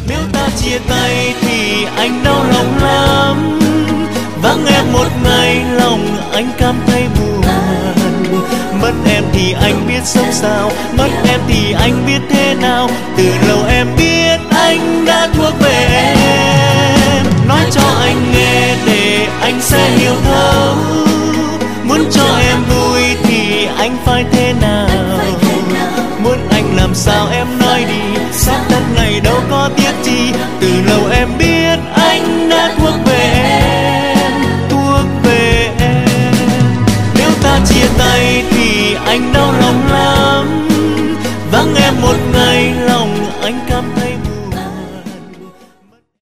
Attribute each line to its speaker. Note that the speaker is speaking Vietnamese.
Speaker 1: Nếu ta chia tay thì anh đau lòng lắm, vắng em một ngày lòng anh cảm thấy buồn. Mất em thì anh biết sống sao, mất em thì anh biết thế nào. Từ lâu em biết anh đã thuộc về em. Nói cho anh nghe để anh sẽ hiểu thấu, muốn cho em vui thì anh phải thế nào. Muốn anh làm sao em nói đi, sắp đất này đâu có tiếc chi. Từ lâu em biết anh đã thuộc